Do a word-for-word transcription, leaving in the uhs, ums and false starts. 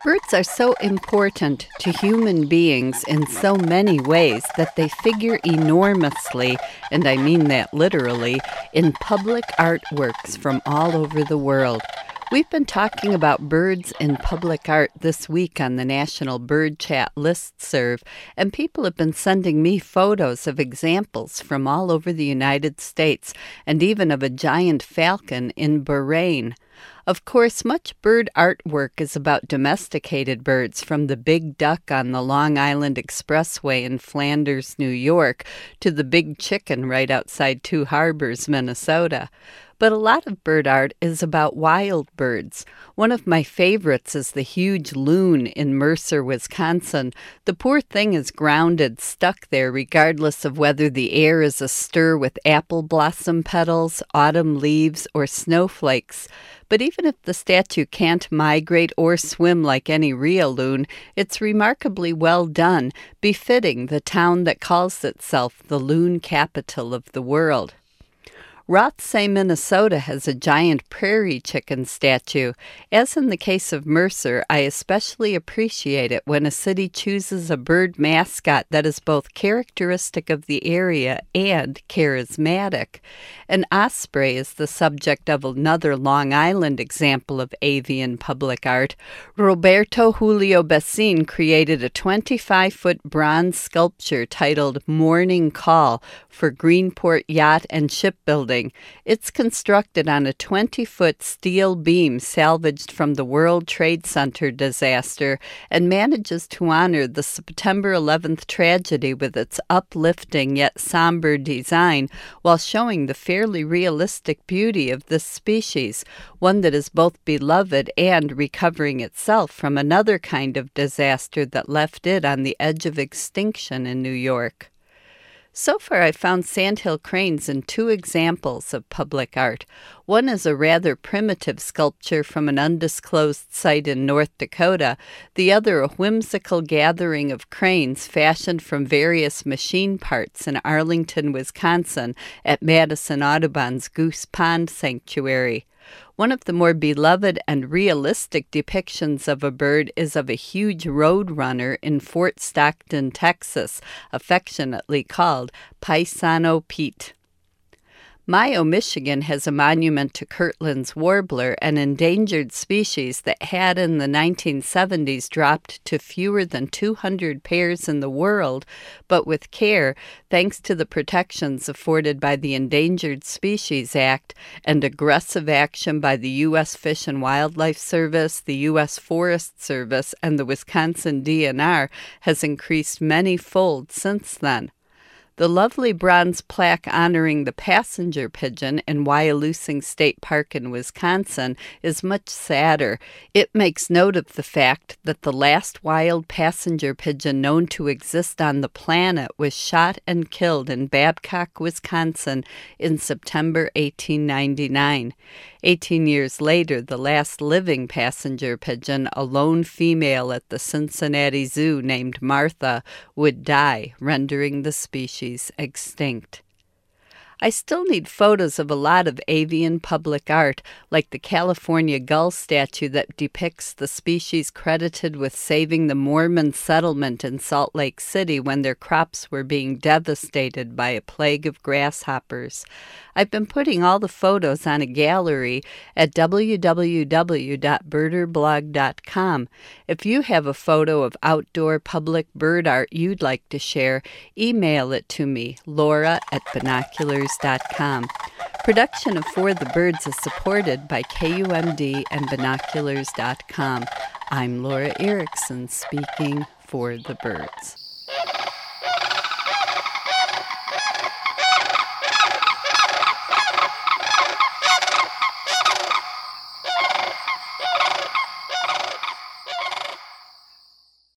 Birds are so important to human beings in so many ways that they figure enormously, and I mean that literally, in public artworks from all over the world. We've been talking about birds in public art this week on the National Bird Chat listserv, and people have been sending me photos of examples from all over the United States, and even of a giant falcon in Bahrain. Of course, much bird artwork is about domesticated birds, from the big duck on the Long Island Expressway in Flanders, New York, to the big chicken right outside Two Harbors, Minnesota. But a lot of bird art is about wild birds. One of my favorites is the huge loon in Mercer, Wisconsin. The poor thing is grounded, stuck there, regardless of whether the air is astir with apple blossom petals, autumn leaves, or snowflakes. But even if the statue can't migrate or swim like any real loon, it's remarkably well done, befitting the town that calls itself the loon capital of the world. Rothsay, Minnesota has a giant prairie chicken statue. As in the case of Mercer, I especially appreciate it when a city chooses a bird mascot that is both characteristic of the area and charismatic. An osprey is the subject of another Long Island example of avian public art. Roberto Julio Bessin created a twenty-five-foot bronze sculpture titled Morning Call for Greenport Yacht and Shipbuilding. It's constructed on a twenty-foot steel beam salvaged from the World Trade Center disaster and manages to honor the September eleventh tragedy with its uplifting yet somber design while showing the fairly realistic beauty of this species, one that is both beloved and recovering itself from another kind of disaster that left it on the edge of extinction in New York. So far, I've found sandhill cranes in two examples of public art. One is a rather primitive sculpture from an undisclosed site in North Dakota, the other a whimsical gathering of cranes fashioned from various machine parts in Arlington, Wisconsin, at Madison Audubon's Goose Pond Sanctuary. One of the more beloved and realistic depictions of a bird is of a huge roadrunner in Fort Stockton, Texas, affectionately called Paisano Pete. Mayo, Michigan has a monument to Kirtland's warbler, an endangered species that had in the nineteen seventies dropped to fewer than two hundred pairs in the world, but with care, thanks to the protections afforded by the Endangered Species Act and aggressive action by the U S Fish and Wildlife Service, the U S Forest Service, and the Wisconsin D N R, has increased many-fold since then. The lovely bronze plaque honoring the passenger pigeon in Wyalusing State Park in Wisconsin is much sadder. It makes note of the fact that the last wild passenger pigeon known to exist on the planet was shot and killed in Babcock, Wisconsin in September eighteen ninety-nine. Eighteen years later, the last living passenger pigeon, a lone female at the Cincinnati Zoo named Martha, would die, rendering the species extinct. I still need photos of a lot of avian public art, like the California gull statue that depicts the species credited with saving the Mormon settlement in Salt Lake City when their crops were being devastated by a plague of grasshoppers. I've been putting all the photos on a gallery at w w w dot birder blog dot com. If you have a photo of outdoor public bird art you'd like to share, email it to me, Laura at binoculars dot com. Production of For the Birds is supported by K U M D and binoculars dot com. I'm Laura Erickson, speaking for the birds.